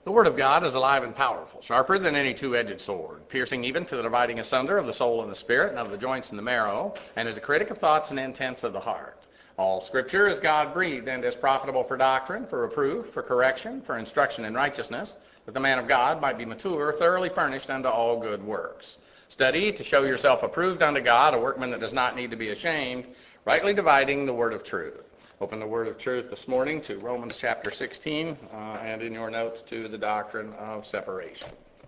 The Word of God is alive and powerful, sharper than any two-edged sword, piercing even to the dividing asunder of the soul and the spirit, and of the joints and the marrow, and is a critic of thoughts and intents of the heart. All Scripture is God-breathed and is profitable for doctrine, for reproof, for correction, for instruction in righteousness, that the man of God might be mature, thoroughly furnished unto all good works. Study to show yourself approved unto God, a workman that does not need to be ashamed, rightly dividing the word of truth. Open the word of truth this morning to Romans chapter 16, and in your notes to the doctrine of separation.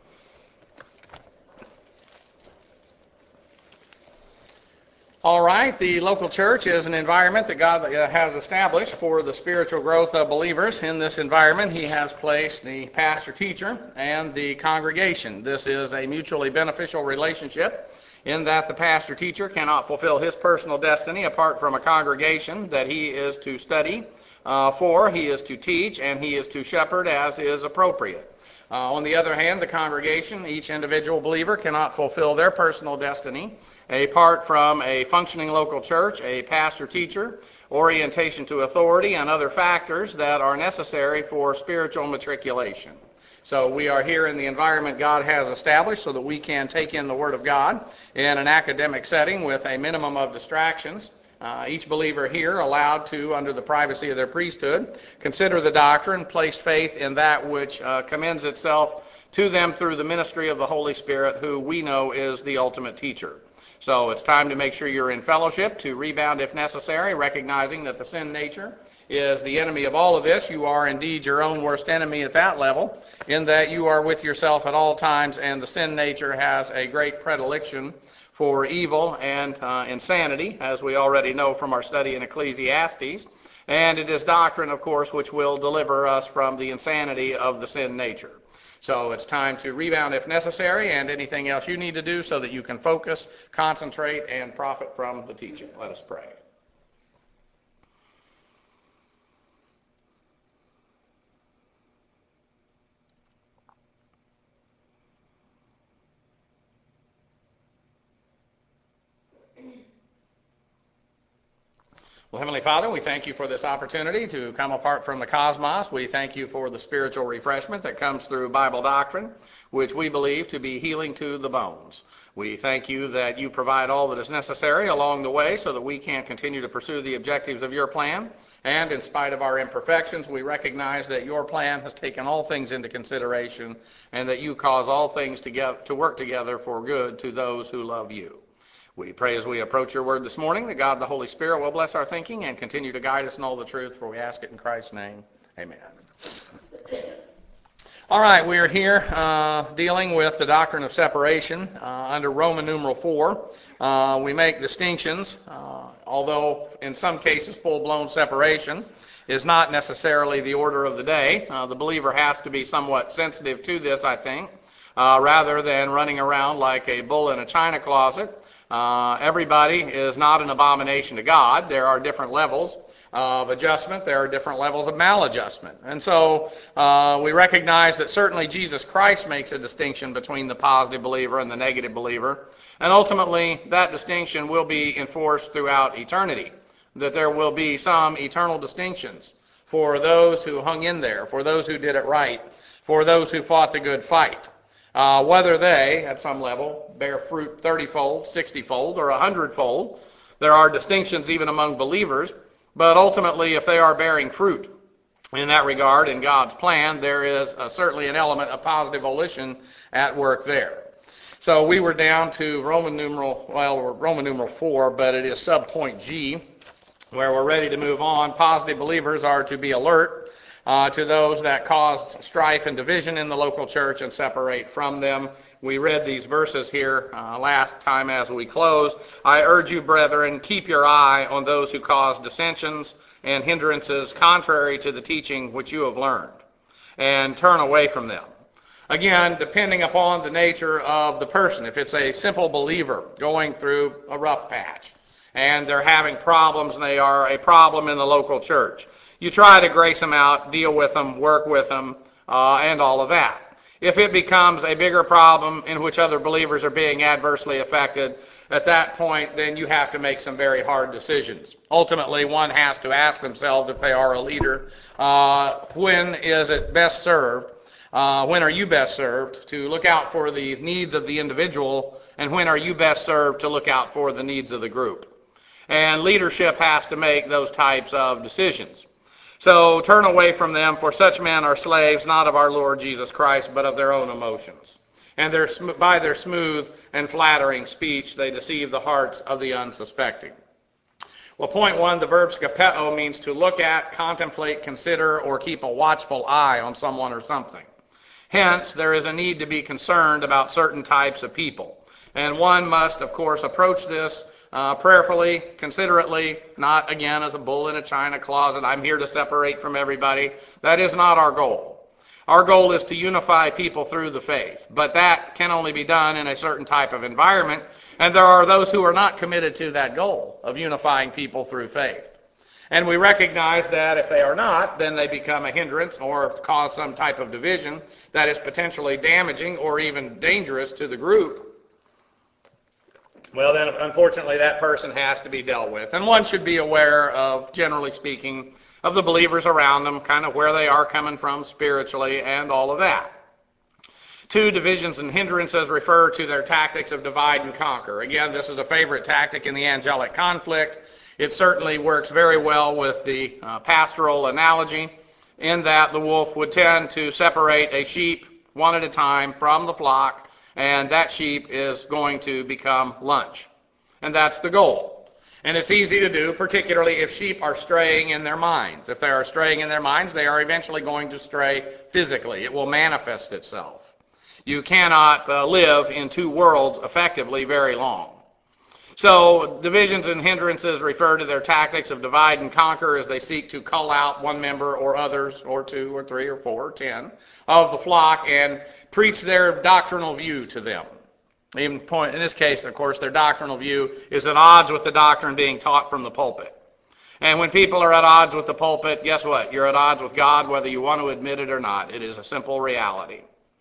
All right, the local church is an environment that God has established for the spiritual growth of believers. In this environment, He has placed the pastor-teacher and the congregation. This is a mutually beneficial relationship in that the pastor-teacher cannot fulfill his personal destiny apart from a congregation that he is to study for, he is to teach, and he is to shepherd as is appropriate. On the other hand, the congregation, each individual believer, cannot fulfill their personal destiny apart from a functioning local church, a pastor-teacher, orientation to authority, and other factors that are necessary for spiritual matriculation. So we are here in the environment God has established so that we can take in the Word of God in an academic setting with a minimum of distractions. Each believer here allowed to, under the privacy of their priesthood, consider the doctrine, place faith in that which commends itself to them through the ministry of the Holy Spirit, who we know is the ultimate teacher. So it's time to make sure you're in fellowship, to rebound if necessary, recognizing that the sin nature is the enemy of all of this. You are indeed your own worst enemy at that level, in that you are with yourself at all times, and the sin nature has a great predilection for evil and insanity, as we already know from our study in Ecclesiastes. And it is doctrine, of course, which will deliver us from the insanity of the sin nature. So it's time to rebound if necessary, and anything else you need to do so that you can focus, concentrate, and profit from the teaching. Let us pray. Well, Heavenly Father, we thank you for this opportunity to come apart from the cosmos. We thank you for the spiritual refreshment that comes through Bible doctrine, which we believe to be healing to the bones. We thank you that you provide all that is necessary along the way so that we can continue to pursue the objectives of your plan. And in spite of our imperfections, we recognize that your plan has taken all things into consideration and that you cause all things to work together for good to those who love you. We pray as we approach your word this morning that God the Holy Spirit will bless our thinking and continue to guide us in all the truth, for we ask it in Christ's name. Amen. All right, we are here dealing with the doctrine of separation under Roman numeral 4. We make distinctions, although in some cases full-blown separation is not necessarily the order of the day. The believer has to be somewhat sensitive to this, I think, rather than running around like a bull in a china closet. Everybody is not an abomination to God. There are different levels of adjustment. There are different levels of maladjustment. And so we recognize that certainly Jesus Christ makes a distinction between the positive believer and the negative believer. And ultimately, that distinction will be enforced throughout eternity, that there will be some eternal distinctions for those who hung in there, for those who did it right, for those who fought the good fight. Whether they, at some level, bear fruit 30-fold, 60-fold, or 100-fold. There are distinctions even among believers, but ultimately, if they are bearing fruit in that regard, in God's plan, there is certainly an element of positive volition at work there. So we were down to Roman numeral 4, but it is subpoint G, where we're ready to move on. Positive believers are to be alert to those that cause strife and division in the local church and separate from them. We read these verses here last time as we close. I urge you, brethren, keep your eye on those who cause dissensions and hindrances contrary to the teaching which you have learned, and turn away from them. Again, depending upon the nature of the person. If it's a simple believer going through a rough patch and they're having problems and they are a problem in the local church, you try to grace them out, deal with them, work with them, and all of that. If it becomes a bigger problem in which other believers are being adversely affected, at that point, then you have to make some very hard decisions. Ultimately, one has to ask themselves, if they are a leader, when is it best served When are you best served to look out for the needs of the individual, and when are you best served to look out for the needs of the group? And leadership has to make those types of decisions. So turn away from them, for such men are slaves not of our Lord Jesus Christ, but of their own emotions. And by their smooth and flattering speech, they deceive the hearts of the unsuspecting. Well, point one, the verb skapeo means to look at, contemplate, consider, or keep a watchful eye on someone or something. Hence, there is a need to be concerned about certain types of people. And one must, of course, approach this prayerfully, considerately, not, again, as a bull in a china closet. I'm here to separate from everybody. That is not our goal. Our goal is to unify people through the faith, but that can only be done in a certain type of environment, and there are those who are not committed to that goal of unifying people through faith. And we recognize that if they are not, then they become a hindrance or cause some type of division that is potentially damaging or even dangerous to the group. Well, then, unfortunately, that person has to be dealt with. And one should be aware of, generally speaking, of the believers around them, kind of where they are coming from spiritually and all of that. 2, divisions and hindrances refer to their tactics of divide and conquer. Again, this is a favorite tactic in the angelic conflict. It certainly works very well with the pastoral analogy, in that the wolf would tend to separate a sheep one at a time from the flock, and that sheep is going to become lunch. And that's the goal. And it's easy to do, particularly if sheep are straying in their minds. If they are straying in their minds, they are eventually going to stray physically. It will manifest itself. You cannot live in two worlds effectively very long. So divisions and hindrances refer to their tactics of divide and conquer as they seek to cull out one member or others, or 2 or 3 or 4 or 10 of the flock and preach their doctrinal view to them. In this case, of course, their doctrinal view is at odds with the doctrine being taught from the pulpit. And when people are at odds with the pulpit, guess what? You're at odds with God whether you want to admit it or not. It is a simple reality.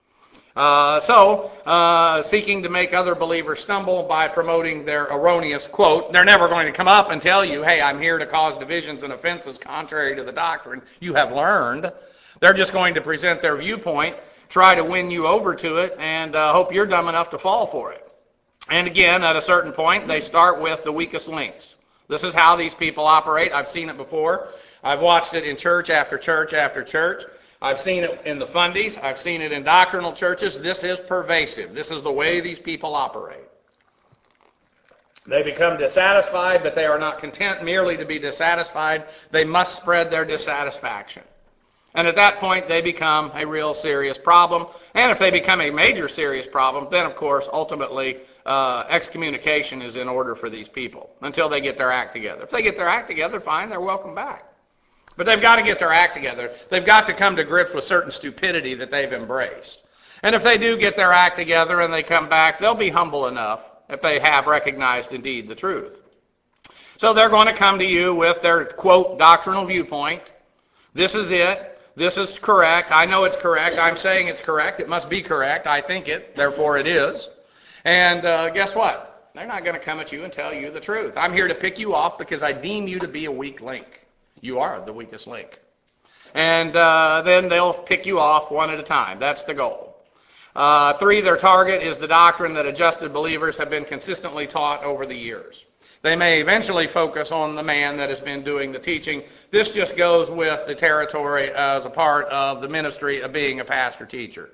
Seeking to make other believers stumble by promoting their erroneous quote, they're never going to come up and tell you, hey, I'm here to cause divisions and offenses contrary to the doctrine you have learned. They're just going to present their viewpoint, try to win you over to it, and hope you're dumb enough to fall for it. And again, at a certain point, they start with the weakest links. This is how these people operate. I've seen it before. I've watched it in church after church after church. I've seen it in the fundies. I've seen it in doctrinal churches. This is pervasive. This is the way these people operate. They become dissatisfied, but they are not content merely to be dissatisfied. They must spread their dissatisfaction. And at that point, they become a real serious problem. And if they become a major serious problem, then, of course, ultimately, excommunication is in order for these people until they get their act together. If they get their act together, fine, they're welcome back. But they've got to get their act together. They've got to come to grips with certain stupidity that they've embraced. And if they do get their act together and they come back, they'll be humble enough if they have recognized indeed the truth. So they're going to come to you with their, quote, doctrinal viewpoint. This is it. This is correct. I know it's correct. I'm saying it's correct. It must be correct. I think it. Therefore it is. And guess what? They're not going to come at you and tell you the truth. I'm here to pick you off because I deem you to be a weak link. You are the weakest link. And then they'll pick you off one at a time. That's the goal. 3, their target is the doctrine that adjusted believers have been consistently taught over the years. They may eventually focus on the man that has been doing the teaching. This just goes with the territory as a part of the ministry of being a pastor-teacher.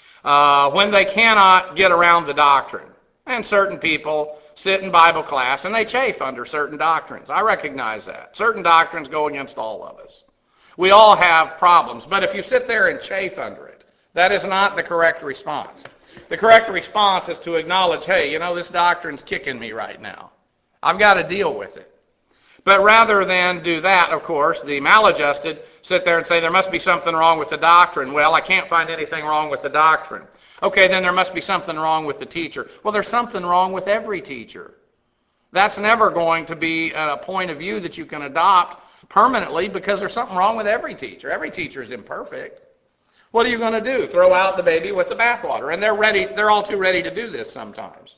When they cannot get around the doctrine, and certain people sit in Bible class and they chafe under certain doctrines. I recognize that. Certain doctrines go against all of us. We all have problems, but if you sit there and chafe under it, that is not the correct response. The correct response is to acknowledge, hey, this doctrine's kicking me right now. I've got to deal with it. But rather than do that, of course, the maladjusted sit there and say there must be something wrong with the doctrine. Well, I can't find anything wrong with the doctrine. Okay, then there must be something wrong with the teacher. Well, there's something wrong with every teacher. That's never going to be a point of view that you can adopt permanently because there's something wrong with every teacher. Every teacher is imperfect. What are you going to do? Throw out the baby with the bathwater? And they're all too ready to do this sometimes.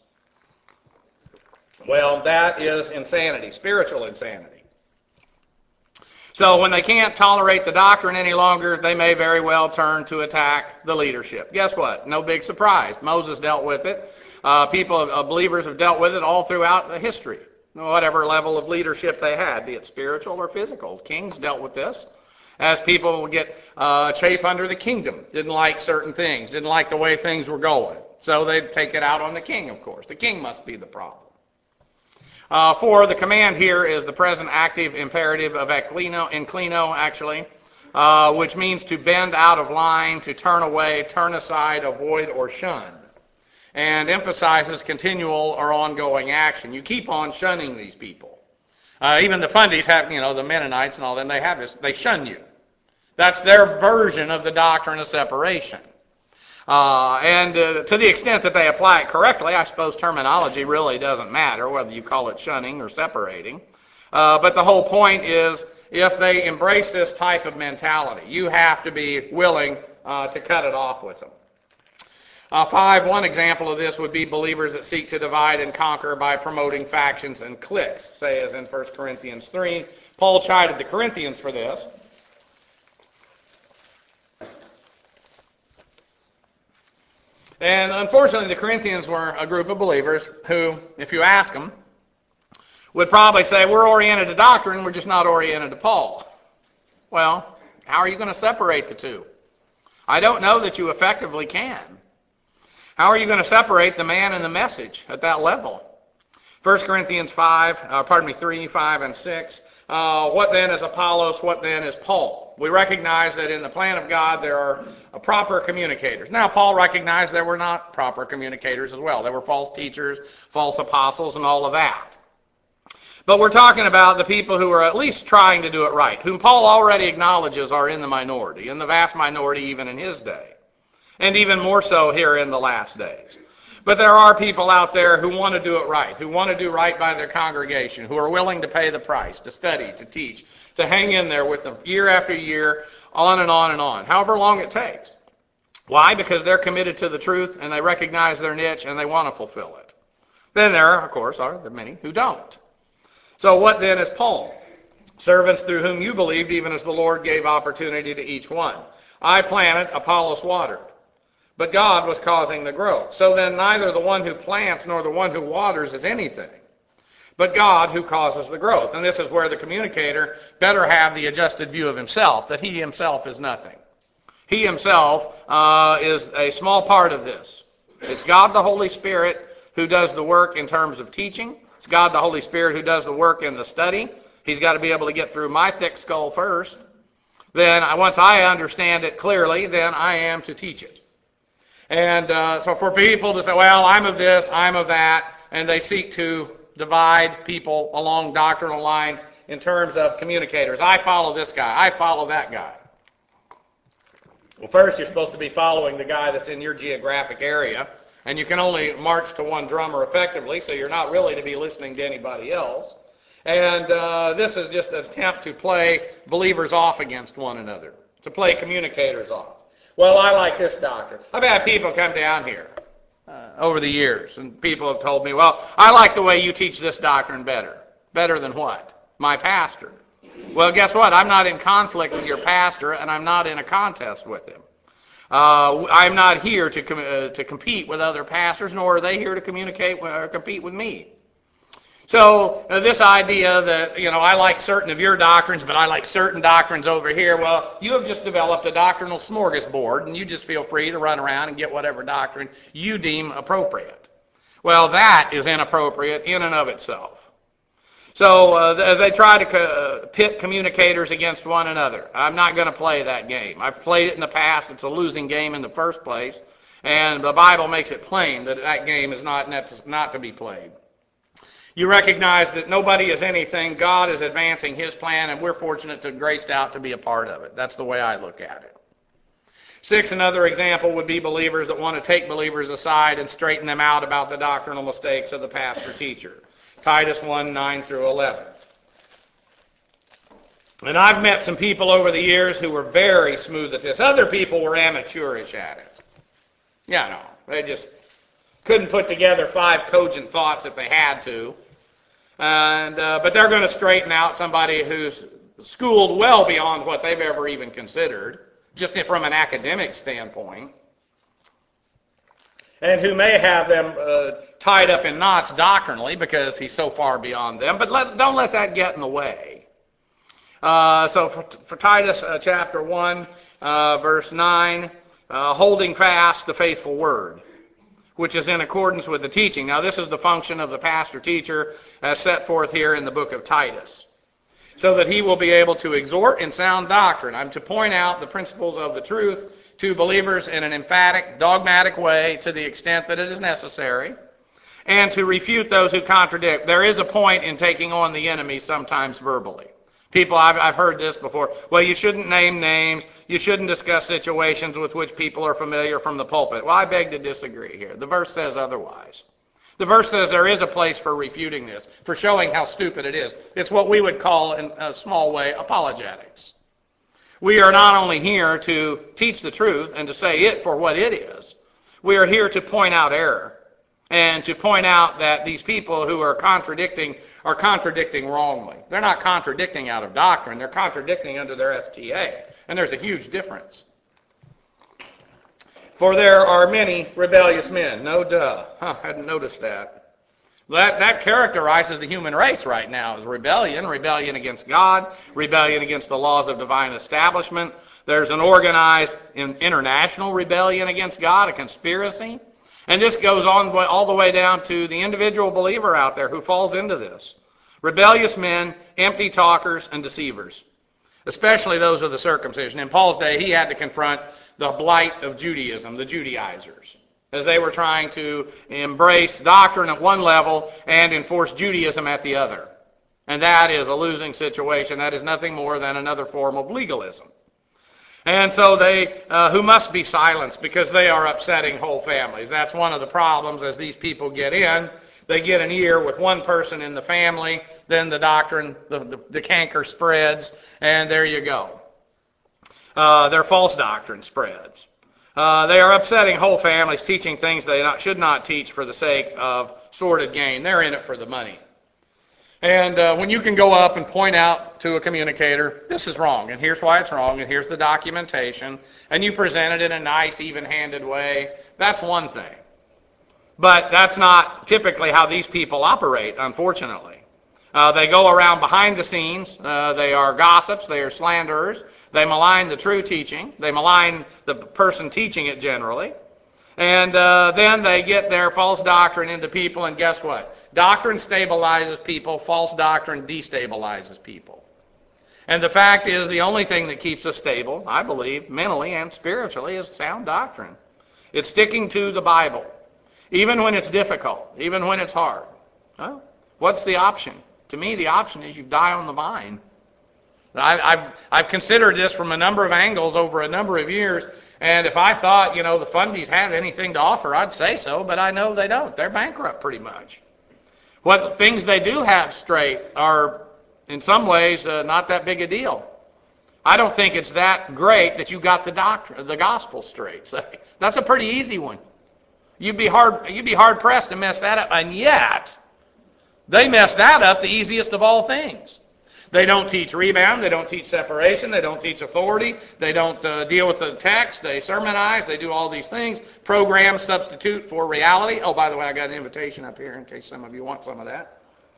Well, that is insanity, spiritual insanity. So when they can't tolerate the doctrine any longer, they may very well turn to attack the leadership. Guess what? No big surprise. Moses dealt with it. Believers have dealt with it all throughout the history, whatever level of leadership they had, be it spiritual or physical. Kings dealt with this. As people would get chafe under the kingdom, didn't like certain things, didn't like the way things were going. So they'd take it out on the king, of course. The king must be the problem. 4, the command here is the present active imperative of inclino, actually, which means to bend out of line, to turn away, turn aside, avoid, or shun. And emphasizes continual or ongoing action. You keep on shunning these people. Even the fundies have, the Mennonites and all them, they have this, they shun you. That's their version of the doctrine of separation. And to the extent that they apply it correctly, I suppose terminology really doesn't matter, whether you call it shunning or separating. But the whole point is, if they embrace this type of mentality, you have to be willing to cut it off with them. 5, one example of this would be believers that seek to divide and conquer by promoting factions and cliques, say as in 1 Corinthians 3. Paul chided the Corinthians for this. And unfortunately, the Corinthians were a group of believers who, if you ask them, would probably say, we're oriented to doctrine, we're just not oriented to Paul. Well, how are you going to separate the two? I don't know that you effectively can. How are you going to separate the man and the message at that level? 1 Corinthians 3, 5, and 6. What then is Apollos? What then is Paul? We recognize that in the plan of God there are proper communicators. Now, Paul recognized there were not proper communicators as well. There were false teachers, false apostles, and all of that. But we're talking about the people who are at least trying to do it right, whom Paul already acknowledges are in the minority, in the vast minority even in his day. And even more so here in the last days. But there are people out there who want to do it right, who want to do right by their congregation, who are willing to pay the price, to study, to teach, to hang in there with them year after year, on and on and on, however long it takes. Why? Because they're committed to the truth and they recognize their niche and they want to fulfill it. Then there, of course, are the many who don't. So what then is Paul? Servants through whom you believed, even as the Lord gave opportunity to each one. I planted, Apollos watered. But God was causing the growth. So then neither the one who plants nor the one who waters is anything, but God who causes the growth. And this is where the communicator better have the adjusted view of himself, that he himself is nothing. He himself is a small part of this. It's God the Holy Spirit who does the work in terms of teaching. It's God the Holy Spirit who does the work in the study. He's got to be able to get through my thick skull first. Then once I understand it clearly, then I am to teach it. And so for people to say, well, I'm of this, I'm of that, and they seek to divide people along doctrinal lines in terms of communicators. I follow this guy, I follow that guy. Well, first you're supposed to be following the guy that's in your geographic area, and you can only march to one drummer effectively, so you're not really to be listening to anybody else. And this is just an attempt to play believers off against one another, to play communicators off. Well, I like this doctrine. I've had people come down here over the years, and people have told me, well, I like the way you teach this doctrine better. Better than what? My pastor. Well, guess what? I'm not in conflict with your pastor, and I'm not in a contest with him. I'm not here to compete with other pastors, nor are they here to compete with me. So this idea that, I like certain of your doctrines, but I like certain doctrines over here, well, you have just developed a doctrinal smorgasbord, and you just feel free to run around and get whatever doctrine you deem appropriate. Well, that is inappropriate in and of itself. So as they try to pit communicators against one another, I'm not going to play that game. I've played it in the past. It's a losing game in the first place, and the Bible makes it plain that that game is not to be played. You recognize that nobody is anything. God is advancing his plan, and we're fortunate to have graced out to be a part of it. That's the way I look at it. 6, another example would be believers that want to take believers aside and straighten them out about the doctrinal mistakes of the pastor-teacher. Titus 1, 9 through 11. And I've met some people over the years who were very smooth at this. Other people were amateurish at it. They just couldn't put together 5 cogent thoughts if they had to. But they're going to straighten out somebody who's schooled well beyond what they've ever even considered, just from an academic standpoint, and who may have them tied up in knots doctrinally because he's so far beyond them. But don't let that get in the way. So for Titus chapter 1, verse 9, holding fast the faithful word, which is in accordance with the teaching. Now this is the function of the pastor-teacher as set forth here in the book of Titus, so that he will be able to exhort in sound doctrine. I'm to point out the principles of the truth to believers in an emphatic, dogmatic way to the extent that it is necessary, and to refute those who contradict. There is a point in taking on the enemy sometimes verbally. People, I've heard this before. Well, you shouldn't name names. You shouldn't discuss situations with which people are familiar from the pulpit. Well, I beg to disagree here. The verse says otherwise. The verse says there is a place for refuting this, for showing how stupid it is. It's what we would call, in a small way, apologetics. We are not only here to teach the truth and to say it for what it is. We are here to point out error and to point out that these people who are contradicting wrongly. They're not contradicting out of doctrine. They're contradicting under their STA. And there's a huge difference. For there are many rebellious men. No duh. Hadn't noticed that. That characterizes the human race right now as rebellion against God, rebellion against the laws of divine establishment. There's an organized international rebellion against God, a conspiracy. And this goes on all the way down to the individual believer out there who falls into this. Rebellious men, empty talkers, and deceivers, especially those of the circumcision. In Paul's day, he had to confront the blight of Judaism, the Judaizers, as they were trying to embrace doctrine at one level and enforce Judaism at the other. And that is a losing situation. That is nothing more than another form of legalism. And so they, who must be silenced because they are upsetting whole families. That's one of the problems as these people get in. They get an ear with one person in the family, then the doctrine, the canker spreads, and there you go. Their false doctrine spreads. They are upsetting whole families, teaching things they should not teach for the sake of sordid gain. They're in it for the money. And when you can go up and point out to a communicator, this is wrong, and here's why it's wrong, and here's the documentation, and you present it in a nice, even-handed way, that's one thing. But that's not typically how these people operate, unfortunately. They go around behind the scenes. They are gossips. They are slanderers. They malign the true teaching. They malign the person teaching it generally. And then they get their false doctrine into people, and guess what? Doctrine stabilizes people. False doctrine destabilizes people. And the fact is, the only thing that keeps us stable, I believe, mentally and spiritually, is sound doctrine. It's sticking to the Bible, even when it's difficult, even when it's hard. Well, what's the option? To me, the option is you die on the vine. I've considered this from a number of angles over a number of years, and if I thought, the fundies had anything to offer, I'd say so, but I know they don't. They're bankrupt pretty much. What things they do have straight are, in some ways, not that big a deal. I don't think it's that great that you got the gospel straight. So that's a pretty easy one. You'd be hard pressed to mess that up, and yet they mess that up the easiest of all things. They don't teach rebound. They don't teach separation. They don't teach authority. They don't deal with the text. They sermonize. They do all these things. Programs substitute for reality. Oh, by the way, I got an invitation up here in case some of you want some of that.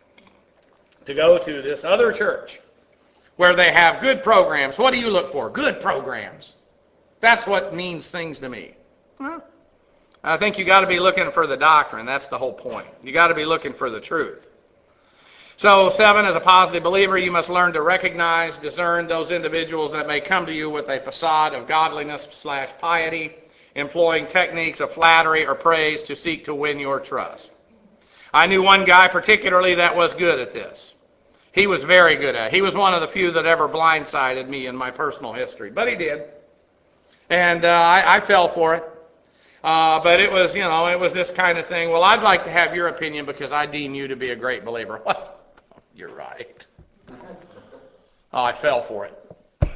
To go to this other church where they have good programs. What do you look for? Good programs. That's what means things to me. Well, I think you got to be looking for the doctrine. That's the whole point. You got to be looking for the truth. So 7, as a positive believer, you must learn to recognize, discern those individuals that may come to you with a facade of godliness/piety, employing techniques of flattery or praise to seek to win your trust. I knew one guy particularly that was good at this. He was very good at it. He was one of the few that ever blindsided me in my personal history, but he did. And I fell for it. But it was, it was this kind of thing. Well, I'd like to have your opinion because I deem you to be a great believer. Well, you're right. Oh, I fell for it.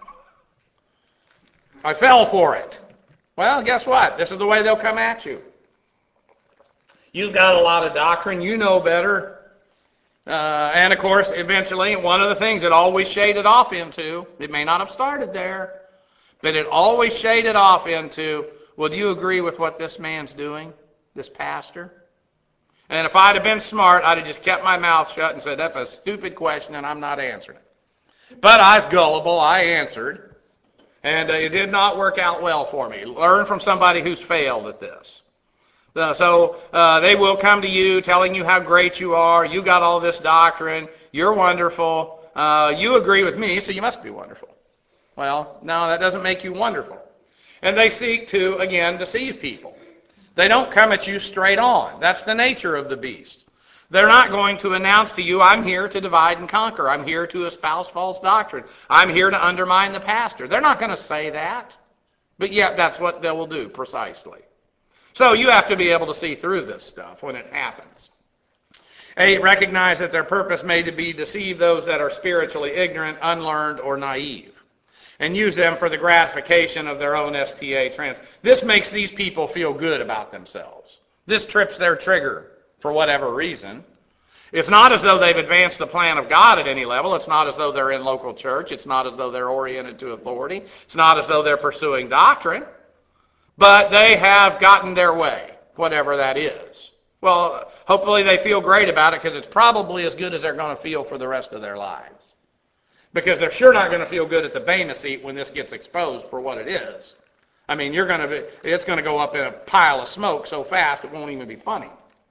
I fell for it. Well, guess what? This is the way they'll come at you. You've got a lot of doctrine. You know better. And of course, eventually, one of the things it always shaded off into, it may not have started there, but it always shaded off into, well, do you agree with what this man's doing, this pastor? And if I'd have been smart, I'd have just kept my mouth shut and said, that's a stupid question and I'm not answering it. But I was gullible, I answered, and it did not work out well for me. Learn from somebody who's failed at this. So they will come to you telling you how great you are, you got all this doctrine, you're wonderful, you agree with me, so you must be wonderful. Well, no, that doesn't make you wonderful. And they seek to, again, deceive people. They don't come at you straight on. That's the nature of the beast. They're not going to announce to you, I'm here to divide and conquer. I'm here to espouse false doctrine. I'm here to undermine the pastor. They're not going to say that. But yet, that's what they will do precisely. So you have to be able to see through this stuff when it happens. 8, recognize that their purpose may be to deceive those that are spiritually ignorant, unlearned, or naive, and use them for the gratification of their own STA trends. This makes these people feel good about themselves. This trips their trigger for whatever reason. It's not as though they've advanced the plan of God at any level. It's not as though they're in local church. It's not as though they're oriented to authority. It's not as though they're pursuing doctrine. But they have gotten their way, whatever that is. Well, hopefully they feel great about it because it's probably as good as they're going to feel for the rest of their lives. Because they're sure not going to feel good at the Bema seat when this gets exposed for what it is. I mean, it's going to go up in a pile of smoke so fast it won't even be funny.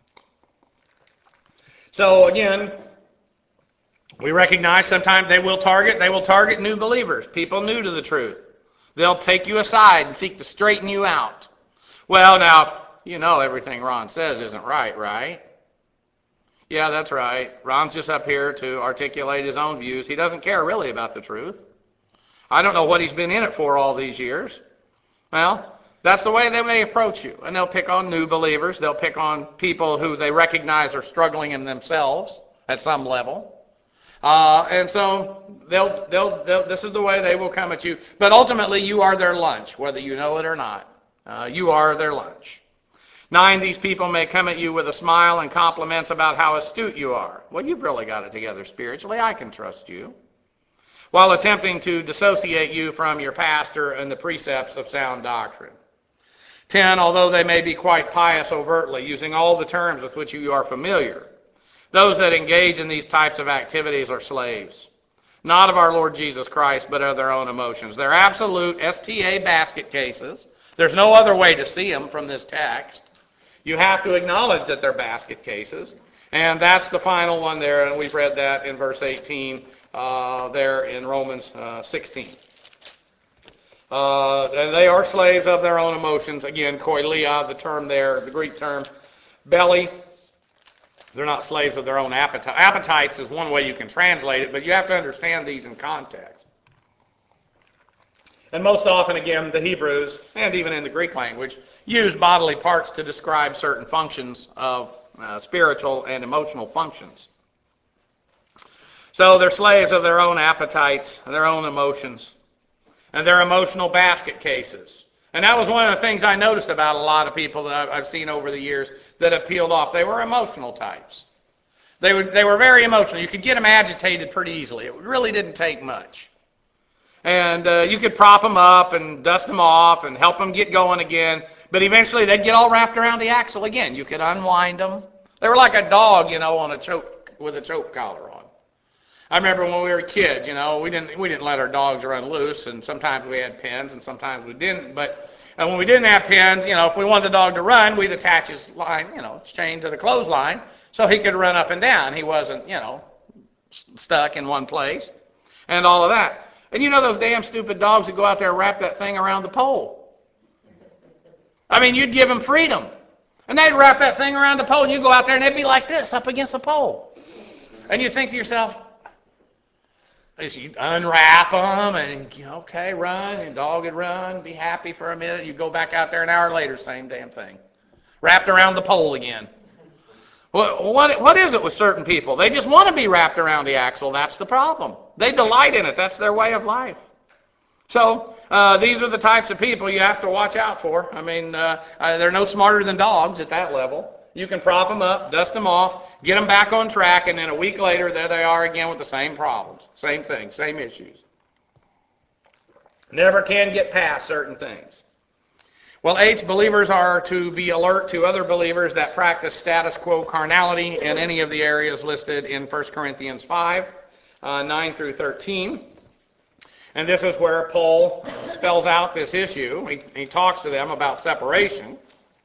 So again, we recognize sometimes they will target new believers, people new to the truth. They'll take you aside and seek to straighten you out. Well, now, you know everything Ron says isn't right, right? Yeah, that's right. Ron's just up here to articulate his own views. He doesn't care really about the truth. I don't know what he's been in it for all these years. Well, that's the way they may approach you. And they'll pick on new believers. They'll pick on people who they recognize are struggling in themselves at some level. And so this is the way they will come at you. But ultimately, you are their lunch, whether you know it or not. You are their lunch. 9, these people may come at you with a smile and compliments about how astute you are. Well, you've really got it together spiritually. I can trust you. While attempting to dissociate you from your pastor and the precepts of sound doctrine. 10, although they may be quite pious overtly, using all the terms with which you are familiar, those that engage in these types of activities are slaves, not of our Lord Jesus Christ, but of their own emotions. They're absolute STA basket cases. There's no other way to see them from this text. You have to acknowledge that they're basket cases. And that's the final one there, and we've read that in verse 18 there in Romans 16. And they are slaves of their own emotions. Again, koilia, the term there, the Greek term, belly. They're not slaves of their own appetite. Appetites is one way you can translate it, but you have to understand these in context. And most often, again, the Hebrews, and even in the Greek language, use bodily parts to describe certain functions of spiritual and emotional functions. So they're slaves of their own appetites, their own emotions, and their emotional basket cases. And that was one of the things I noticed about a lot of people that I've seen over the years that have peeled off. They were emotional types. They were very emotional. You could get them agitated pretty easily. It really didn't take much. And you could prop them up and dust them off and help them get going again. But eventually they'd get all wrapped around the axle again. You could unwind them. They were like a dog, on a choke with a choke collar on. I remember when we were kids, we didn't let our dogs run loose, and sometimes we had pins and sometimes we didn't. But when we didn't have pins, if we wanted the dog to run, we'd attach his line, his chain to the clothesline so he could run up and down. He wasn't, stuck in one place and all of that. And those damn stupid dogs that go out there and wrap that thing around the pole. I mean, you'd give them freedom. And they'd wrap that thing around the pole, and you'd go out there and they'd be like this up against the pole. And you'd think to yourself, you unwrap them and, okay, run, and the dog would run, be happy for a minute. You go back out there an hour later, same damn thing. Wrapped around the pole again. What is it with certain people? They just want to be wrapped around the axle. That's the problem. They delight in it. That's their way of life. So these are the types of people you have to watch out for. I mean, they're no smarter than dogs at that level. You can prop them up, dust them off, get them back on track, and then a week later, there they are again with the same problems, same thing, same issues. Never can get past certain things. Well, H, believers are to be alert to other believers that practice status quo carnality in any of the areas listed in 1 Corinthians 5, 9 through 13. And this is where Paul spells out this issue. He talks to them about separation.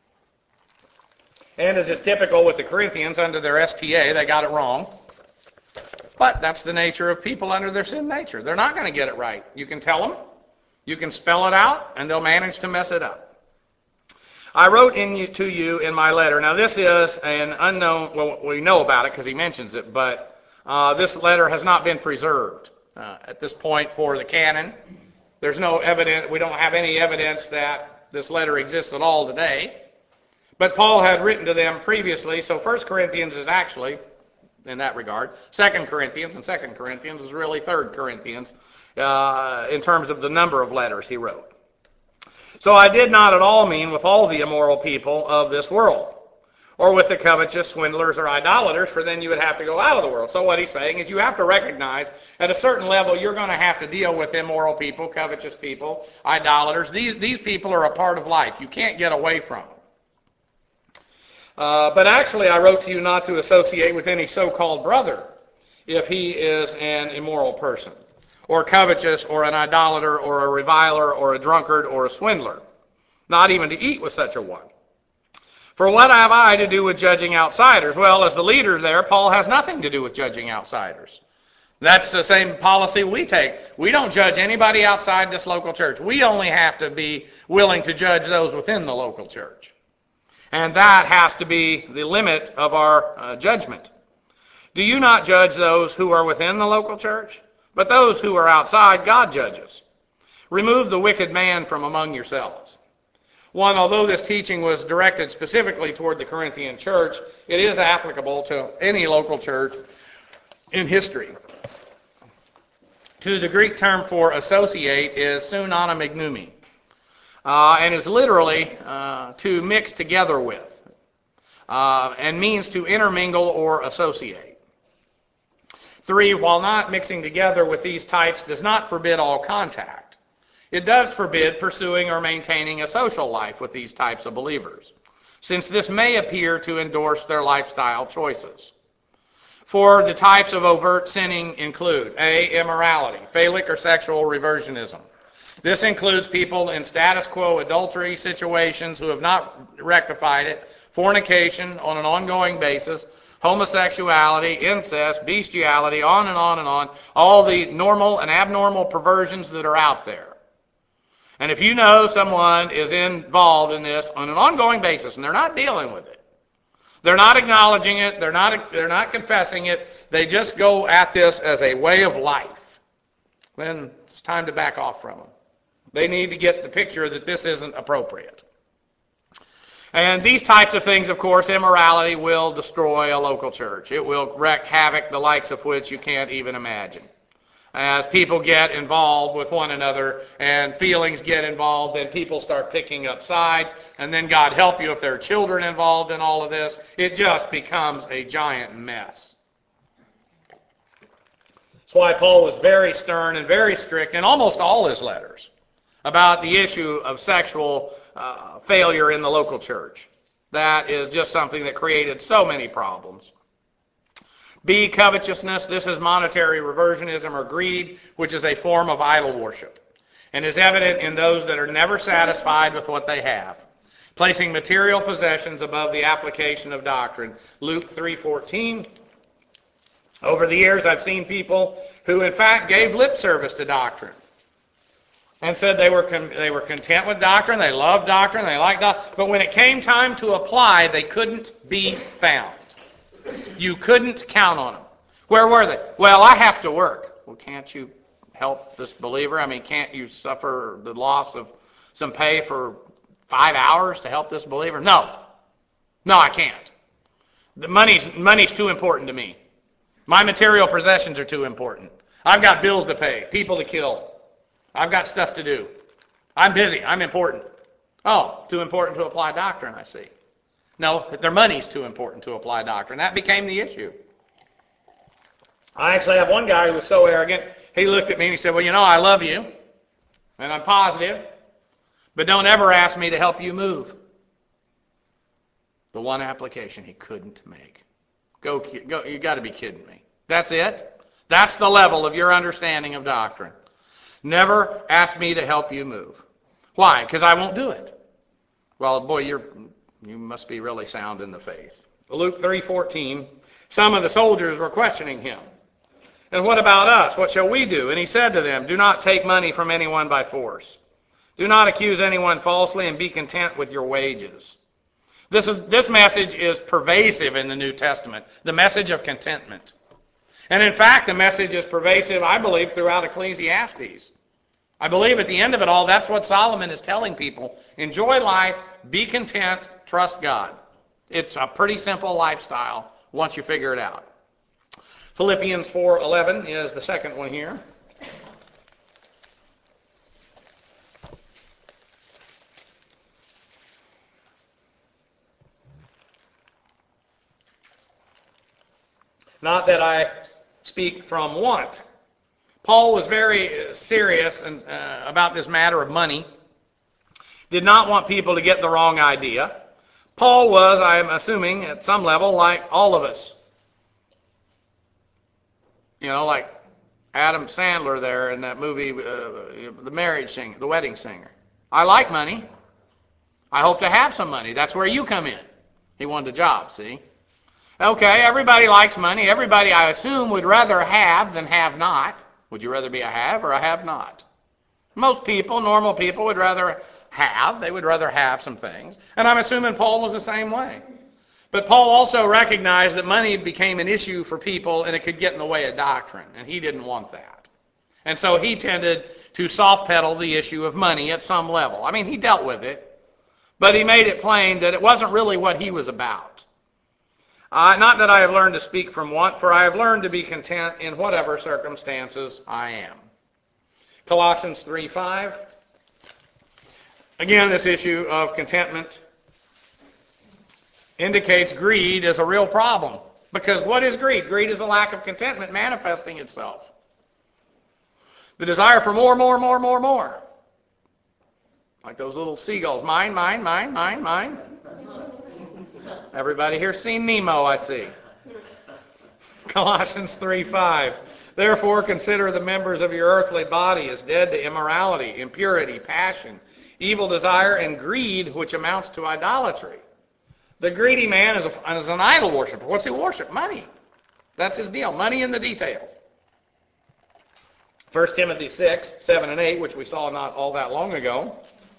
And as is typical with the Corinthians, under their STA, they got it wrong. But that's the nature of people under their sin nature. They're not going to get it right. You can tell them, you can spell it out, and they'll manage to mess it up. I wrote to you in my letter. Now, this is an unknown, well, we know about it because he mentions it, but this letter has not been preserved at this point for the canon. There's no evidence, we don't have any evidence that this letter exists at all today. But Paul had written to them previously, so 1 Corinthians is actually, in that regard, 2 Corinthians, and 2 Corinthians is really 3 Corinthians in terms of the number of letters he wrote. So I did not at all mean with all the immoral people of this world, or with the covetous, swindlers, or idolaters, for then you would have to go out of the world. So what he's saying is you have to recognize at a certain level you're going to have to deal with immoral people, covetous people, idolaters. These people are a part of life. You can't get away from them. But actually, I wrote to you not to associate with any so-called brother if he is an immoral person, or covetous, or an idolater, or a reviler, or a drunkard, or a swindler, not even to eat with such a one. For what have I to do with judging outsiders? Well, as the leader there, Paul has nothing to do with judging outsiders. That's the same policy we take. We don't judge anybody outside this local church. We only have to be willing to judge those within the local church. And that has to be the limit of our judgment. Do you not judge those who are within the local church? But those who are outside, God judges. Remove the wicked man from among yourselves. One, although this teaching was directed specifically toward the Corinthian church, it is applicable to any local church in history. The Greek term for associate is synonymignoumi. And is literally to mix together with, and means to intermingle or associate. 3, while not mixing together with these types does not forbid all contact. It does forbid pursuing or maintaining a social life with these types of believers, since this may appear to endorse their lifestyle choices. For the types of overt sinning include A, immorality, phallic or sexual reversionism. This includes people in status quo adultery situations who have not rectified it, fornication on an ongoing basis, homosexuality, incest, bestiality, on and on and on, all the normal and abnormal perversions that are out there. And if you know someone is involved in this on an ongoing basis and they're not dealing with it, they're not acknowledging it, they're not confessing it, they just go at this as a way of life, then it's time to back off from them. They need to get the picture that this isn't appropriate. And these types of things, of course, immorality will destroy a local church. It will wreak havoc, the likes of which you can't even imagine. As people get involved with one another and feelings get involved, then people start picking up sides, and then God help you if there are children involved in all of this. It just becomes a giant mess. That's why Paul was very stern and very strict in almost all his letters about the issue of sexual failure in the local church. That is just something that created so many problems. B, covetousness. This is monetary reversionism or greed, which is a form of idol worship, and is evident in those that are never satisfied with what they have, placing material possessions above the application of doctrine. Luke 3:14. Over the years, I've seen people who, in fact, gave lip service to doctrine and said they were content with doctrine, they loved doctrine, they liked doctrine, but when it came time to apply, they couldn't be found. You couldn't count on them. Where were they? Well, I have to work. Well, can't you help this believer? I mean, can't you suffer the loss of some pay for 5 hours to help this believer? No, I can't. The money's too important to me. My material possessions are too important. I've got bills to pay, people to kill. I've got stuff to do. I'm busy. I'm important. Oh, too important to apply doctrine, I see. No, their money's too important to apply doctrine. That became the issue. I actually have one guy who was so arrogant, he looked at me and he said, well, I love you, and I'm positive, but don't ever ask me to help you move. The one application he couldn't make. Go, you got to be kidding me. That's it? That's the level of your understanding of doctrine. Never ask me to help you move. Why? Because I won't do it. Well, boy, you must be really sound in the faith. Luke 3:14, some of the soldiers were questioning him. And what about us? What shall we do? And he said to them, do not take money from anyone by force. Do not accuse anyone falsely, and be content with your wages. This message is pervasive in the New Testament, the message of contentment. And in fact, the message is pervasive, I believe, throughout Ecclesiastes. I believe at the end of it all, that's what Solomon is telling people. Enjoy life, be content, trust God. It's a pretty simple lifestyle once you figure it out. Philippians 4:11 is the second one here. Not that I speak from want. Paul was very serious about this matter of money. Did not want people to get the wrong idea. Paul was, I'm assuming, at some level, like all of us. Like Adam Sandler there in that movie, The Wedding Singer. I like money. I hope to have some money. That's where you come in. He wanted a job, see? Okay, everybody likes money. Everybody, I assume, would rather have than have not. Would you rather be a have or a have not? Most people, normal people, would rather have. They would rather have some things. And I'm assuming Paul was the same way. But Paul also recognized that money became an issue for people and it could get in the way of doctrine. And he didn't want that. And so he tended to soft pedal the issue of money at some level. I mean, he dealt with it, but he made it plain that it wasn't really what he was about. Not that I have learned to speak from want, for I have learned to be content in whatever circumstances I am. Colossians 3:5. Again, this issue of contentment indicates greed is a real problem. Because what is greed? Greed is a lack of contentment manifesting itself. The desire for more, more, more, more, more. Like those little seagulls. Mine, mine, mine, mine, mine. Everybody here's seen Nemo, I see. Colossians 3:5. Therefore consider the members of your earthly body as dead to immorality, impurity, passion, evil desire, and greed, which amounts to idolatry. The greedy man is an idol worshiper. What's he worship? Money. That's his deal. Money in the details. 1 Timothy 6:7 and 8, which we saw not all that long ago.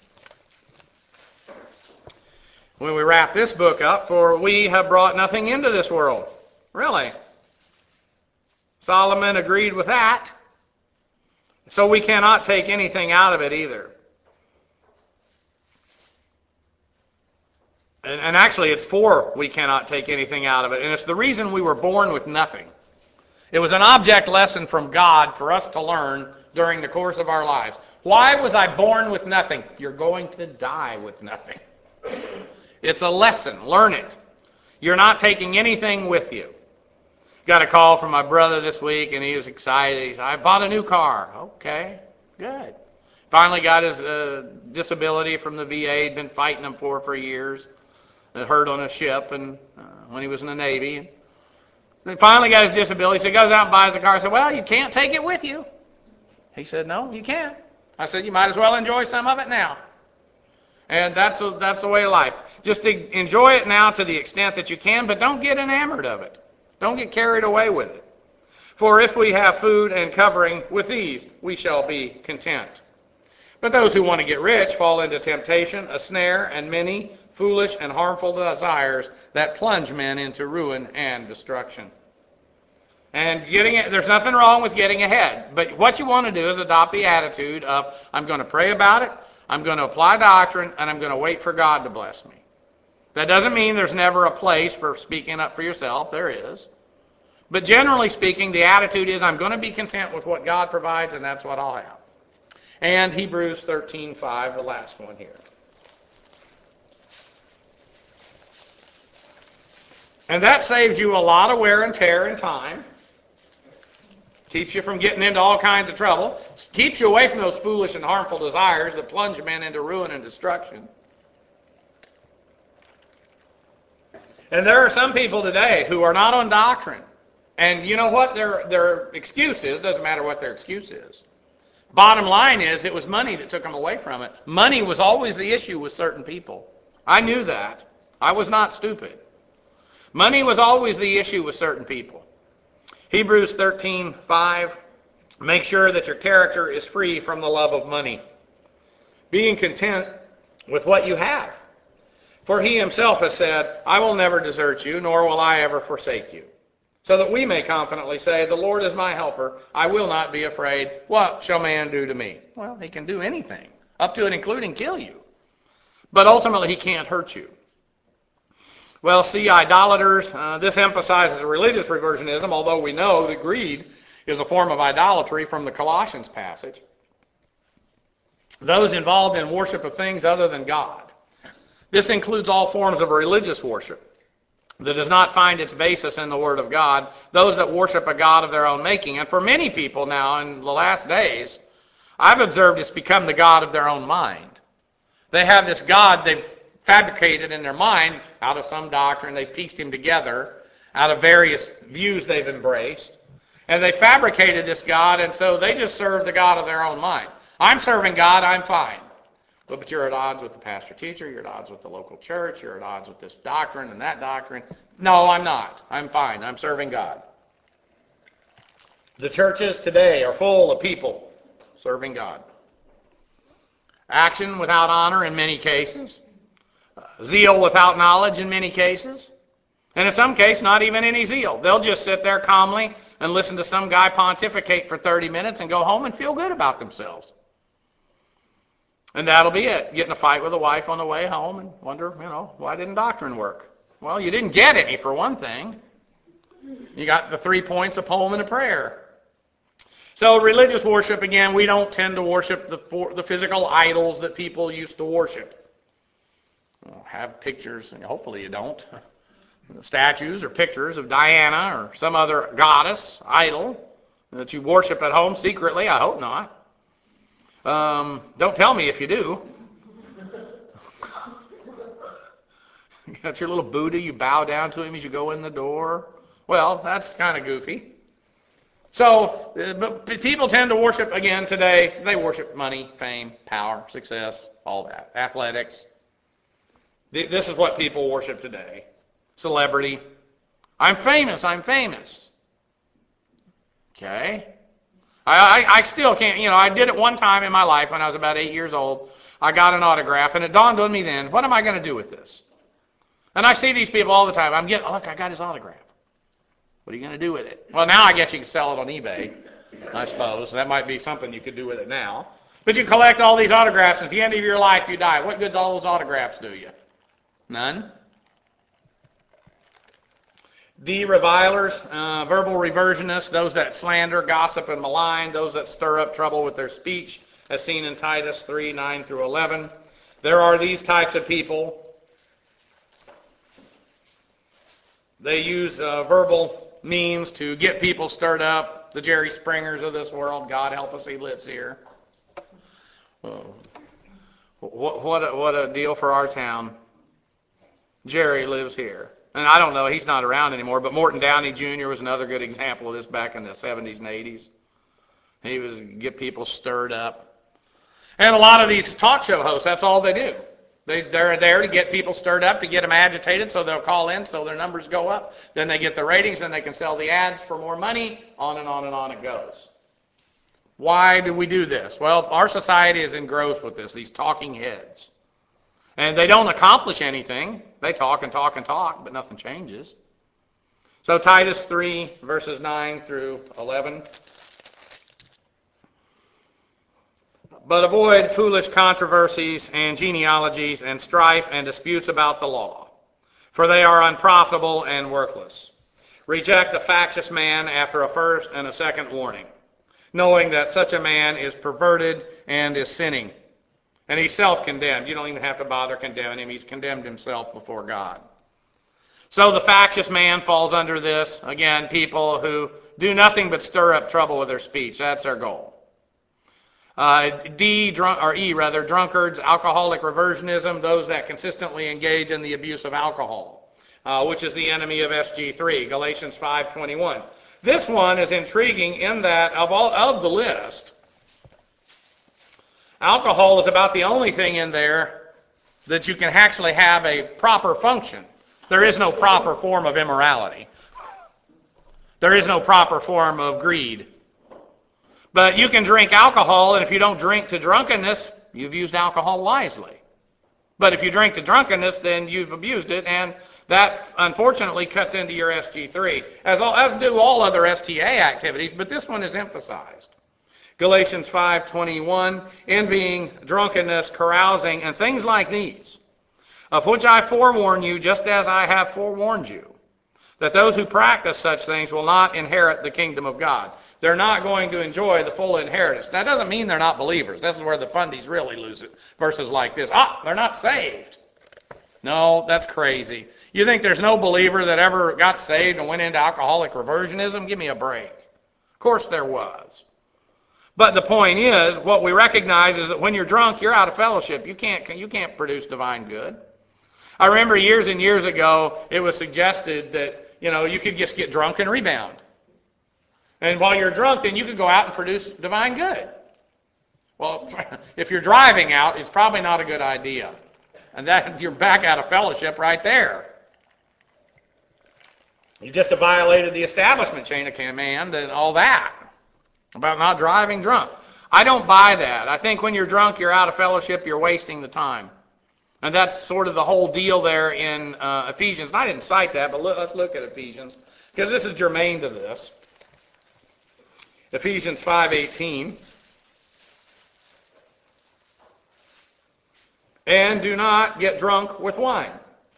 When we wrap this book up, for we have brought nothing into this world. Really? Solomon agreed with that. So we cannot take anything out of it either. And actually, it's for we cannot take anything out of it. And it's the reason we were born with nothing. It was an object lesson from God for us to learn during the course of our lives. Why was I born with nothing? You're going to die with nothing. It's a lesson. Learn it. You're not taking anything with you. Got a call from my brother this week, and he was excited. He said, I bought a new car. Okay, good. Finally got his disability from the VA. He'd been fighting them for years. Hurt on a ship and when he was in the Navy. They finally got his disability, so he goes out and buys a car. I said, well, you can't take it with you. He said, no, you can't. I said, you might as well enjoy some of it now. And that's the way of life. Just to enjoy it now to the extent that you can, but don't get enamored of it. Don't get carried away with it. For if we have food and covering, with these we shall be content. But those who want to get rich fall into temptation, a snare, and many foolish and harmful desires that plunge men into ruin and destruction. And there's nothing wrong with getting ahead. But what you want to do is adopt the attitude of, I'm going to pray about it, I'm going to apply doctrine, and I'm going to wait for God to bless me. That doesn't mean there's never a place for speaking up for yourself. There is. But generally speaking, the attitude is, I'm going to be content with what God provides, and that's what I'll have. And Hebrews 13:5, the last one here. And that saves you a lot of wear and tear and time. Keeps you from getting into all kinds of trouble. Keeps you away from those foolish and harmful desires that plunge men into ruin and destruction. And there are some people today who are not on doctrine. And you know what their excuse is? Doesn't matter what their excuse is. Bottom line is, it was money that took them away from it. Money was always the issue with certain people. I knew that. I was not stupid. Money was always the issue with certain people. Hebrews 13:5, make sure that your character is free from the love of money, being content with what you have. For he himself has said, I will never desert you, nor will I ever forsake you. So that we may confidently say, the Lord is my helper, I will not be afraid. What shall man do to me? Well, he can do anything, up to and including kill you. But ultimately, he can't hurt you. Well, see, idolaters, this emphasizes religious reversionism, although we know that greed is a form of idolatry from the Colossians passage. Those involved in worship of things other than God. This includes all forms of religious worship that does not find its basis in the Word of God, those that worship a God of their own making. And for many people now in the last days, I've observed it's become the God of their own mind. They have this God they've fabricated in their mind out of some doctrine. They've pieced him together out of various views they've embraced. And they fabricated this God, and so they just serve the God of their own mind. I'm serving God, I'm fine. But you're at odds with the pastor-teacher, you're at odds with the local church, you're at odds with this doctrine and that doctrine. No, I'm not. I'm fine. I'm serving God. The churches today are full of people serving God. Action without honor in many cases. Zeal without knowledge in many cases. And in some cases, not even any zeal. They'll just sit there calmly and listen to some guy pontificate for 30 minutes and go home and feel good about themselves. And that'll be it. Get in a fight with a wife on the way home and wonder, why didn't doctrine work? Well, you didn't get any, for one thing. You got the 3 points, a poem, and a prayer. So religious worship, again, we don't tend to worship the physical idols that people used to worship. Have pictures, and hopefully you don't, statues or pictures of Diana or some other goddess, idol, that you worship at home secretly. I hope not. Don't tell me if you do. You got your little Buddha, you bow down to him as you go in the door. Well, that's kind of goofy. So, but people tend to worship, again, today, they worship money, fame, power, success, all that, athletics. This is what people worship today. Celebrity. I'm famous, I'm famous. Okay. I still can't, I did it one time in my life when I was about 8 years old. I got an autograph, and it dawned on me then, what am I going to do with this? And I see these people all the time. Look, I got his autograph. What are you going to do with it? Well, now I guess you can sell it on eBay, I suppose. That might be something you could do with it now. But you collect all these autographs, and at the end of your life you die. What good do all those autographs do you? None. The revilers, verbal reversionists, those that slander, gossip, and malign, those that stir up trouble with their speech, as seen in Titus 3:9-11. There are these types of people. They use verbal means to get people stirred up. The Jerry Springers of this world, God help us, he lives here. What a deal for our town. Jerry lives here. And I don't know, he's not around anymore, but Morton Downey Jr. was another good example of this back in the 70s and 80s. He was get people stirred up. And a lot of these talk show hosts, that's all they do. They're there to get people stirred up, to get them agitated, so they'll call in, so their numbers go up. Then they get the ratings, and they can sell the ads for more money. On and on and on it goes. Why do we do this? Well, our society is engrossed with this, these talking heads. And they don't accomplish anything. They talk and talk and talk, but nothing changes. So Titus 3:9-11. But avoid foolish controversies and genealogies and strife and disputes about the law, for they are unprofitable and worthless. Reject a factious man after a first and a second warning, knowing that such a man is perverted and is sinning. And he's self-condemned. You don't even have to bother condemning him. He's condemned himself before God. So the factious man falls under this. Again, people who do nothing but stir up trouble with their speech. That's their goal. Drunkards, alcoholic reversionism, those that consistently engage in the abuse of alcohol, which is the enemy of SG3, Galatians 5:21. This one is intriguing in that of the list, alcohol is about the only thing in there that you can actually have a proper function. There is no proper form of immorality. There is no proper form of greed. But you can drink alcohol, and if you don't drink to drunkenness, you've used alcohol wisely. But if you drink to drunkenness, then you've abused it, and that unfortunately cuts into your SG3, as do all other STA activities, but this one is emphasized. Galatians 5:21, envying, drunkenness, carousing, and things like these, of which I forewarn you, just as I have forewarned you, that those who practice such things will not inherit the kingdom of God. They're not going to enjoy the full inheritance. That doesn't mean they're not believers. This is where the fundies really lose it. Verses like this, they're not saved. No, that's crazy. You think there's no believer that ever got saved and went into alcoholic reversionism? Give me a break. Of course there was. But the point is, what we recognize is that when you're drunk, you're out of fellowship. You can't produce divine good. I remember years and years ago, it was suggested that, you could just get drunk and rebound. And while you're drunk, then you could go out and produce divine good. Well, if you're driving out, it's probably not a good idea. And that you're back out of fellowship right there. You just have violated the establishment chain of command and all that about not driving drunk. I don't buy that. I think when you're drunk, you're out of fellowship, you're wasting the time. And that's sort of the whole deal there in Ephesians. And I didn't cite that, but let's look at Ephesians, because this is germane to this. Ephesians 5:18. And do not get drunk with wine,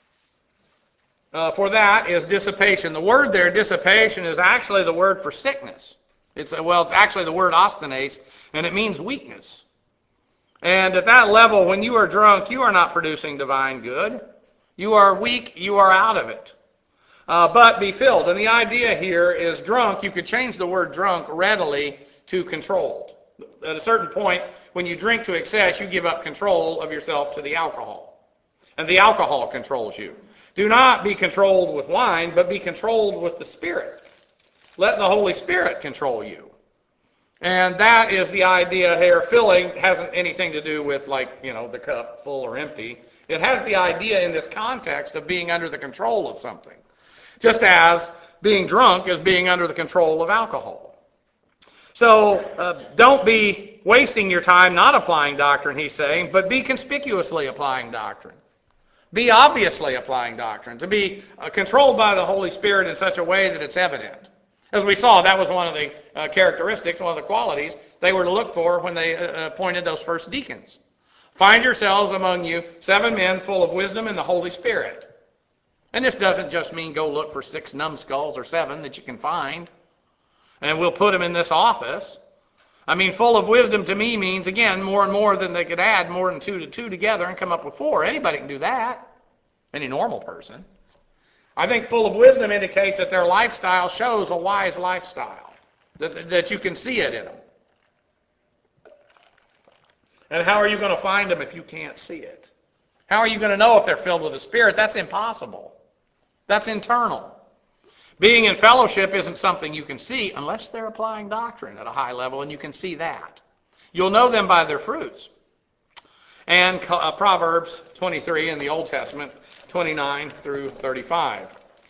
for that is dissipation. The word there, dissipation, is actually the word for sickness. It's actually the word asthenes, and it means weakness. And at that level, when you are drunk, you are not producing divine good. You are weak, you are out of it. But be filled. And the idea here is drunk. You could change the word drunk readily to controlled. At a certain point, when you drink to excess, you give up control of yourself to the alcohol. And the alcohol controls you. Do not be controlled with wine, but be controlled with the Spirit. Let the Holy Spirit control you. And that is the idea here. Filling hasn't anything to do with the cup full or empty. It has the idea in this context of being under the control of something. Just as being drunk is being under the control of alcohol. So don't be wasting your time not applying doctrine, he's saying, but be conspicuously applying doctrine. Be obviously applying doctrine. To be controlled by the Holy Spirit in such a way that it's evident. As we saw, that was one of the characteristics, one of the qualities they were to look for when they appointed those first deacons. Find yourselves among you 7 men full of wisdom and the Holy Spirit. And this doesn't just mean go look for 6 numbskulls or 7 that you can find, and we'll put them in this office. I mean, full of wisdom to me means, again, more and more than they could add more than 2 to 2 together and come up with 4. Anybody can do that. Any normal person. I think full of wisdom indicates that their lifestyle shows a wise lifestyle, that you can see it in them. And how are you going to find them if you can't see it? How are you going to know if they're filled with the Spirit? That's impossible. That's internal. Being in fellowship isn't something you can see unless they're applying doctrine at a high level, and you can see that. You'll know them by their fruits. And Proverbs 23 in the Old Testament, 29 through 35.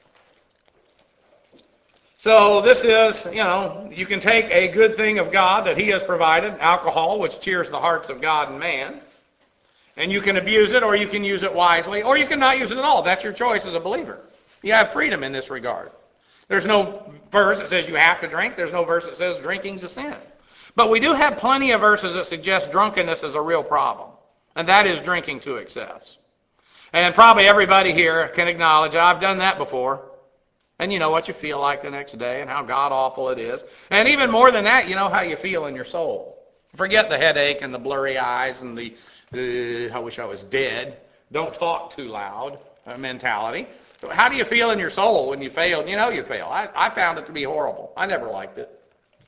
So this is, you can take a good thing of God that He has provided, alcohol, which cheers the hearts of God and man, and you can abuse it, or you can use it wisely, or you can not use it at all. That's your choice as a believer. You have freedom in this regard. There's no verse that says you have to drink. There's no verse that says drinking's a sin. But we do have plenty of verses that suggest drunkenness is a real problem, and that is drinking to excess. And probably everybody here can acknowledge, I've done that before. And you know what you feel like the next day and how god-awful it is. And even more than that, you know how you feel in your soul. Forget the headache and the blurry eyes and the I wish I was dead, don't talk too loud mentality. How do you feel in your soul when you fail? You know you fail. I found it to be horrible. I never liked it.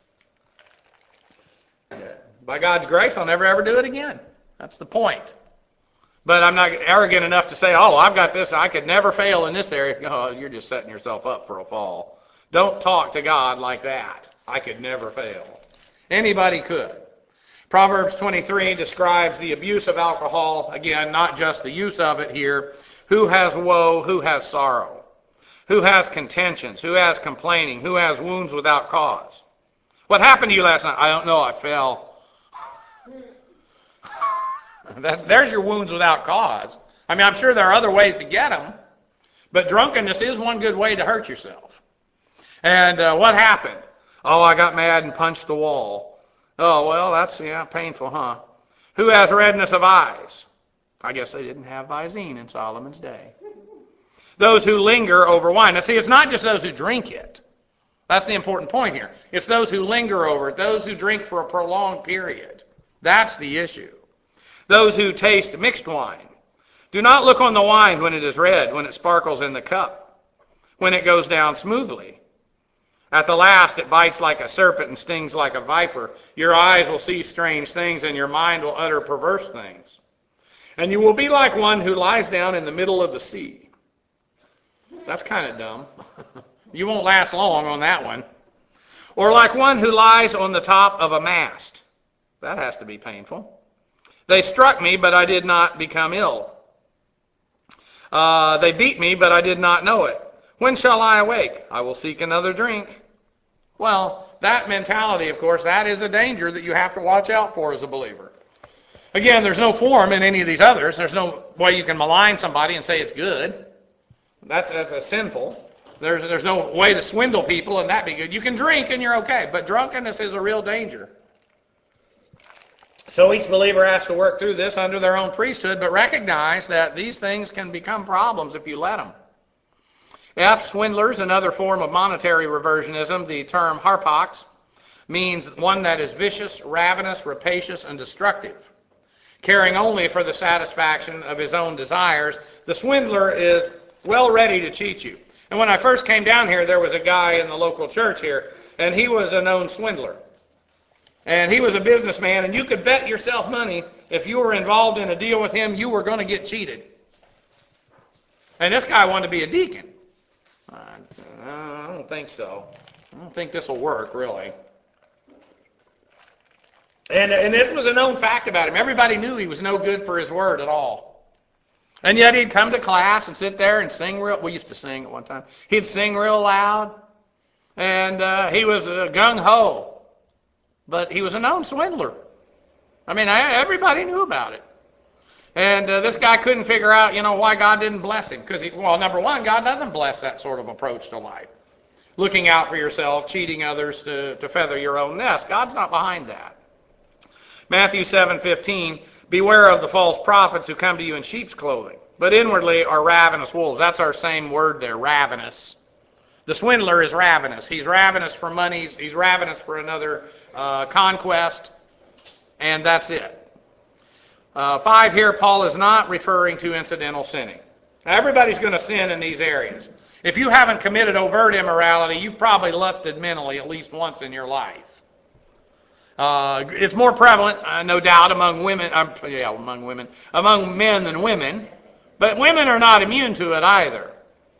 By God's grace, I'll never ever do it again. That's the point. But I'm not arrogant enough to say, oh, I've got this, I could never fail in this area. Oh, you're just setting yourself up for a fall. Don't talk to God like that. I could never fail. Anybody could. Proverbs 23 describes the abuse of alcohol. Again, not just the use of it here. Who has woe? Who has sorrow? Who has contentions? Who has complaining? Who has wounds without cause? What happened to you last night? I don't know. I fell. There's your wounds without cause. I mean, I'm sure there are other ways to get them, but drunkenness is one good way to hurt yourself. And what happened? Oh, I got mad and punched the wall. Oh, well, that's, painful, huh? Who has redness of eyes? I guess they didn't have Visine in Solomon's day. Those who linger over wine. Now, see, it's not just those who drink it. That's the important point here. It's those who linger over it, those who drink for a prolonged period. That's the issue. Those who taste mixed wine. Do not look on the wine when it is red, when it sparkles in the cup, when it goes down smoothly. At the last, it bites like a serpent and stings like a viper. Your eyes will see strange things, and your mind will utter perverse things. And you will be like one who lies down in the middle of the sea. That's kind of dumb. You won't last long on that one. Or like one who lies on the top of a mast. That has to be painful. They struck me, but I did not become ill. They beat me, but I did not know it. When shall I awake? I will seek another drink. Well, that mentality, of course, that is a danger that you have to watch out for as a believer. Again, there's no form in any of these others. There's no way you can malign somebody and say it's good. That's a sinful. There's no way to swindle people and that be good. You can drink and you're okay, but drunkenness is a real danger. So each believer has to work through this under their own priesthood, but recognize that these things can become problems if you let them. F, swindlers, another form of monetary reversionism. The term harpax means one that is vicious, ravenous, rapacious, and destructive, caring only for the satisfaction of his own desires. The swindler is well ready to cheat you. And when I first came down here, there was a guy in the local church here, and he was a known swindler. And he was a businessman, and you could bet yourself money if you were involved in a deal with him, you were going to get cheated. And this guy wanted to be a deacon. I don't think so. I don't think this will work, really. And this was a known fact about him. Everybody knew he was no good for his word at all. And yet he'd come to class and sit there and sing we used to sing at one time. He'd sing real loud. And he was gung-ho. But he was a known swindler. I mean, everybody knew about it. And this guy couldn't figure out, why God didn't bless him. Because, number one, God doesn't bless that sort of approach to life. Looking out for yourself, cheating others to feather your own nest. God's not behind that. Matthew 7:15, beware of the false prophets who come to you in sheep's clothing, but inwardly are ravenous wolves. That's our same word there, ravenous. The swindler is ravenous. He's ravenous for money. He's ravenous for another conquest. And that's it. 5 here, Paul is not referring to incidental sinning. Now, everybody's going to sin in these areas. If you haven't committed overt immorality, you've probably lusted mentally at least once in your life. It's more prevalent, no doubt, among women. Among men than women. But women are not immune to it either.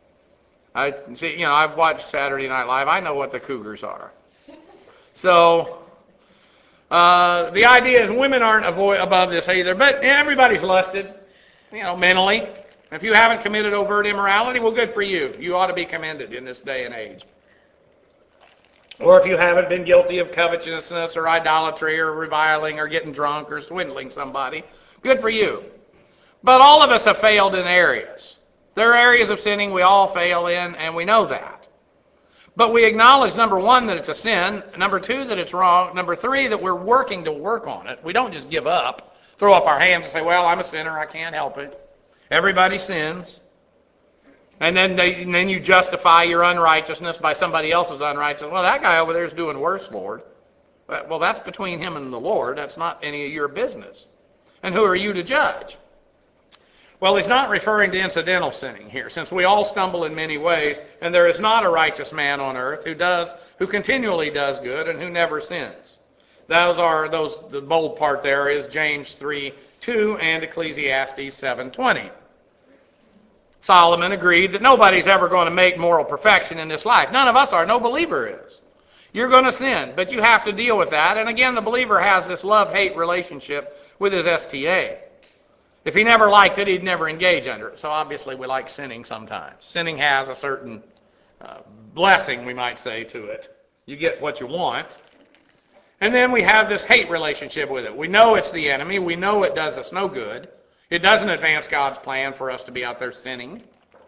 I've watched Saturday Night Live. I know what the cougars are. So the idea is women aren't above this either, but everybody's lusted, mentally. If you haven't committed overt immorality, well, good for you. You ought to be commended in this day and age. Or if you haven't been guilty of covetousness or idolatry or reviling or getting drunk or swindling somebody, good for you. But all of us have failed in areas. There are areas of sinning we all fail in, and we know that. But we acknowledge, number one, that it's a sin. Number two, that it's wrong. Number three, that we're working to work on it. We don't just give up, throw up our hands and say, well, I'm a sinner, I can't help it. Everybody sins. And then you justify your unrighteousness by somebody else's unrighteousness. Well, that guy over there is doing worse, Lord. Well, that's between him and the Lord. That's not any of your business. And who are you to judge? Well, he's not referring to incidental sinning here, since we all stumble in many ways, and there is not a righteous man on earth who continually does good and who never sins. The bold part there is James 3:2 and Ecclesiastes 7:20. Solomon agreed that nobody's ever going to make moral perfection in this life. None of us are. No believer is. You're going to sin, but you have to deal with that. And again, the believer has this love-hate relationship with his STA. If he never liked it, he'd never engage under it. So obviously we like sinning sometimes. Sinning has a certain blessing, we might say, to it. You get what you want. And then we have this hate relationship with it. We know it's the enemy. We know it does us no good. It doesn't advance God's plan for us to be out there sinning.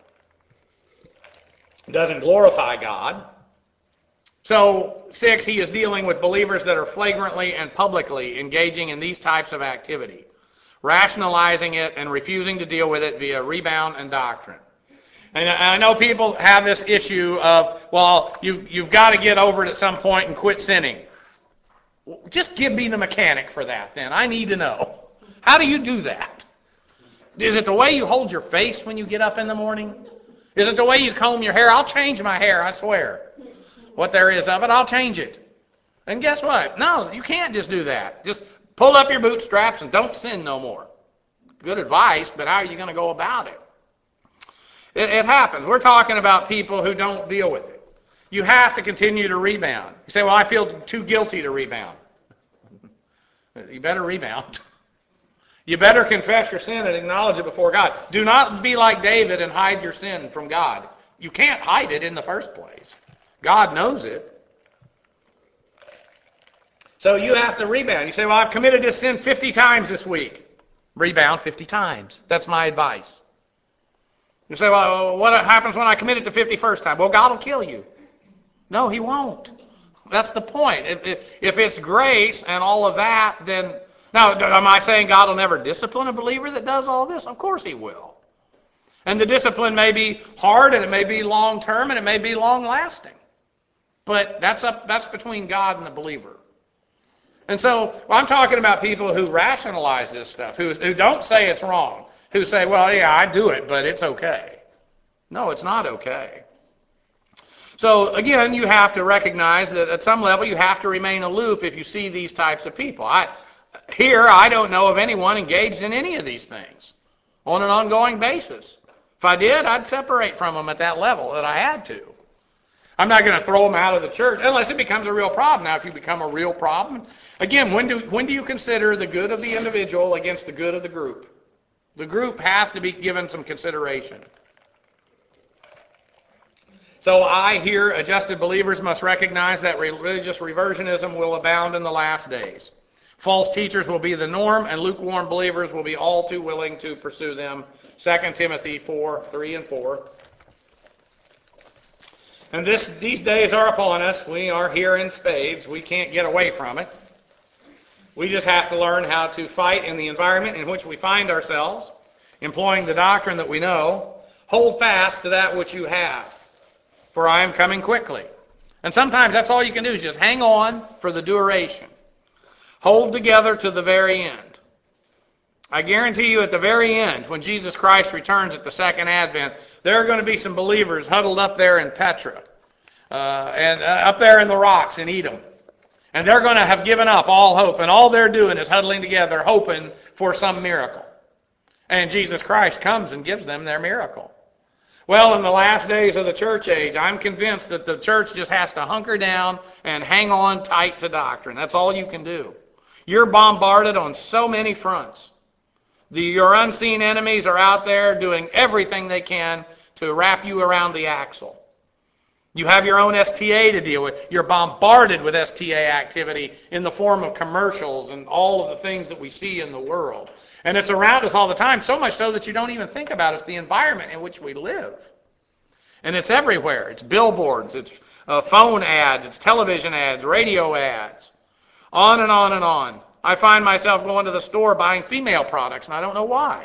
It doesn't glorify God. So, 6, he is dealing with believers that are flagrantly and publicly engaging in these types of activity, rationalizing it and refusing to deal with it via rebound and doctrine. And I know people have this issue of, well, you've got to get over it at some point and quit sinning. Just give me the mechanic for that then. I need to know. How do you do that? Is it the way you hold your face when you get up in the morning? Is it the way you comb your hair? I'll change my hair, I swear. What there is of it, I'll change it. And guess what? No, you can't just do that. Just pull up your bootstraps and don't sin no more. Good advice, but how are you going to go about it? It happens. We're talking about people who don't deal with it. You have to continue to rebound. You say, well, I feel too guilty to rebound. You better rebound. You better confess your sin and acknowledge it before God. Do not be like David and hide your sin from God. You can't hide it in the first place. God knows it. So you have to rebound. You say, well, I've committed this sin 50 times this week. Rebound 50 times. That's my advice. You say, well, what happens when I commit it the 51st time? Well, God will kill you. No, he won't. That's the point. If it's grace and all of that, then... Now, am I saying God will never discipline a believer that does all this? Of course he will. And the discipline may be hard, and it may be long-term, and it may be long-lasting. But that's between God and the believer. And so I'm talking about people who rationalize this stuff, who don't say it's wrong, who say, well, yeah, I do it, but it's okay. No, it's not okay. So, again, you have to recognize that at some level you have to remain aloof if you see these types of people. I don't know of anyone engaged in any of these things on an ongoing basis. If I did, I'd separate from them at that level that I had to. I'm not going to throw them out of the church unless it becomes a real problem. Now, if you become a real problem, again, when do you consider the good of the individual against the good of the group? The group has to be given some consideration. So adjusted believers must recognize that religious reversionism will abound in the last days. False teachers will be the norm, and lukewarm believers will be all too willing to pursue them. 2 Timothy 4:3 and 4. And these days are upon us. We are here in spades. We can't get away from it. We just have to learn how to fight in the environment in which we find ourselves, employing the doctrine that we know. Hold fast to that which you have, for I am coming quickly. And sometimes that's all you can do is just hang on for the duration. Hold together to the very end. I guarantee you at the very end, when Jesus Christ returns at the second advent, there are going to be some believers huddled up there in Petra and up there in the rocks in Edom. And they're going to have given up all hope, and all they're doing is huddling together, hoping for some miracle. And Jesus Christ comes and gives them their miracle. Well, in the last days of the church age, I'm convinced that the church just has to hunker down and hang on tight to doctrine. That's all you can do. You're bombarded on so many fronts. Your unseen enemies are out there doing everything they can to wrap you around the axle. You have your own STA to deal with. You're bombarded with STA activity in the form of commercials and all of the things that we see in the world. And it's around us all the time, so much so that you don't even think about it. It's the environment in which we live. And it's everywhere. It's billboards, it's phone ads, it's television ads, radio ads, on and on and on. I find myself going to the store buying female products, and I don't know why.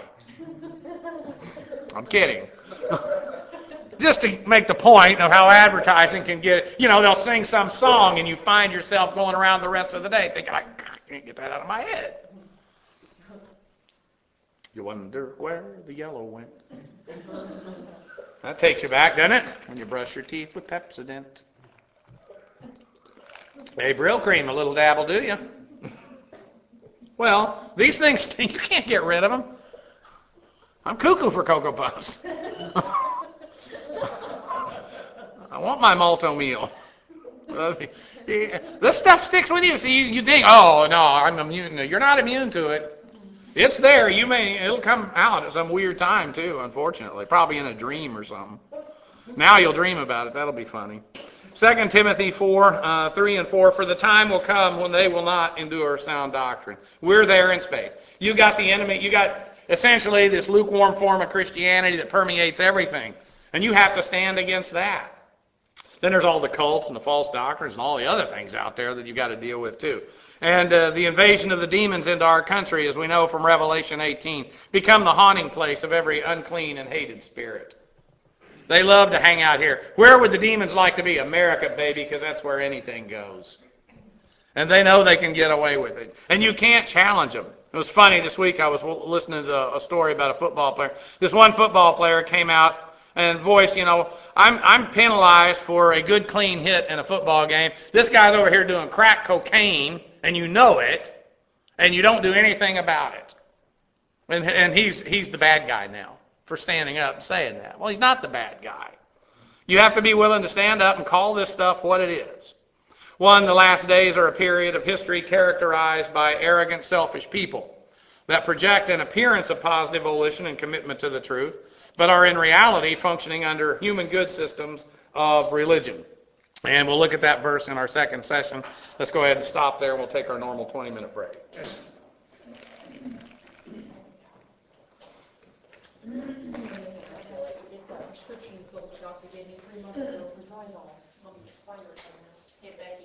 I'm kidding. Just to make the point of how advertising can get, they'll sing some song, and you find yourself going around the rest of the day thinking, I can't get that out of my head. You wonder where the yellow went. That takes you back, doesn't it? When you brush your teeth with Pepsodent. Hey, Brill Cream, a little dab will do you. Well, these things, you can't get rid of them. I'm cuckoo for Cocoa Puffs. I want my malto meal. This stuff sticks with you, so you think, oh, no, I'm immune. You're not immune to it. It's there. It'll come out at some weird time, too, unfortunately. Probably in a dream or something. Now you'll dream about it. That'll be funny. 2 Timothy 4, 3 and 4, for the time will come when they will not endure sound doctrine. We're there in spades. You got the enemy. You got essentially this lukewarm form of Christianity that permeates everything. And you have to stand against that. Then there's all the cults and the false doctrines and all the other things out there that you've got to deal with too. And the invasion of the demons into our country, as we know from Revelation 18, become the haunting place of every unclean and hated spirit. They love to hang out here. Where would the demons like to be? America, baby, because that's where anything goes. And they know they can get away with it. And you can't challenge them. It was funny, this week I was listening to a story about a football player. This one football player came out and voiced, I'm penalized for a good clean hit in a football game. This guy's over here doing crack cocaine, and you know it, and you don't do anything about it. And he's the bad guy now for standing up and saying that. Well, he's not the bad guy. You have to be willing to stand up and call this stuff what it is. The last days are a period of history characterized by arrogant, selfish people that project an appearance of positive volition and commitment to the truth, but are in reality functioning under human good systems of religion. And we'll look at that verse in our second session. Let's go ahead and stop there, and we'll take our normal 20-minute break. Prescription Philip Doctor gave me 3 months ago for Xyzal. I'll be expired. Hey, Becky.